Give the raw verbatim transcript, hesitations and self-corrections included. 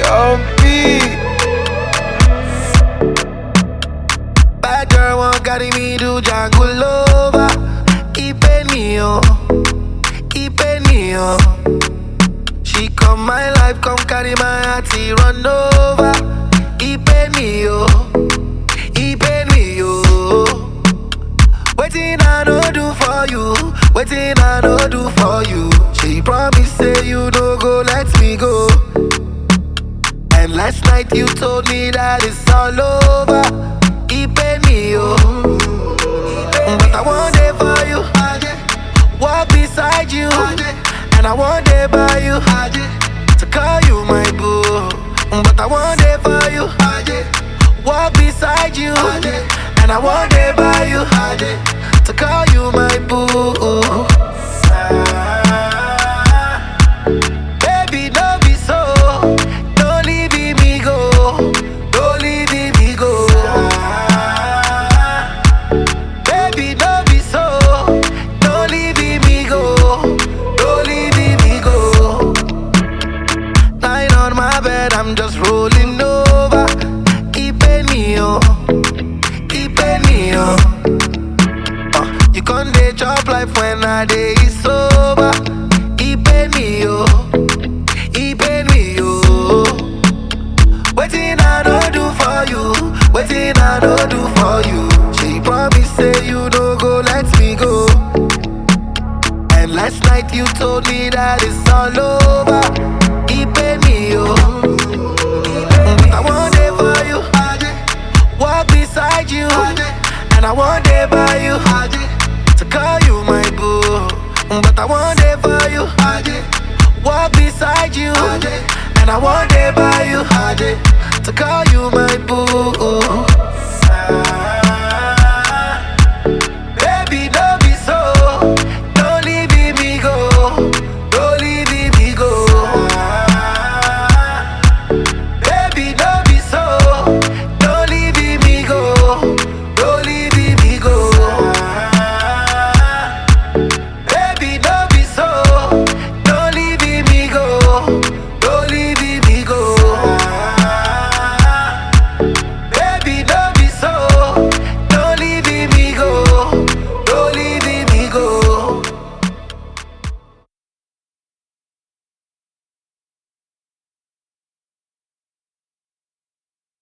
Don't be. Bad girl won't carry me to jungle over. Keep me on, keep me on. She come my life, come carry my heart, he run over. Keep me on, keep me on. Waiting I no do for you, waiting I no do for you. She promise say you no go let me go. And last night you told me that it's all over. Keep me on, but I want it for you. Walk beside you, and I want it by you. To call you my boo, but I want it for you. Walk beside you, and I want it by you. To call you my boo. Baby, don't be so. Don't leave me go. Don't leave me go. Baby, don't be so. Don't leave me go. Don't leave me go. Lying on my bed, I'm just rolling over. Keeping me on, keeping me on. Uh, you can't dey chop life when I dey sober. Keeping me on, keeping me on. Waiting I don't do for you, waiting I don't do for you. She promise say you no go let me go. And last night you told me that it's all over. Keeping me on, but I want it for you. Walk beside you, and I want it by you. To call you my boo, but I want it for you. Walk beside you, and I want it by you. To call you my boo.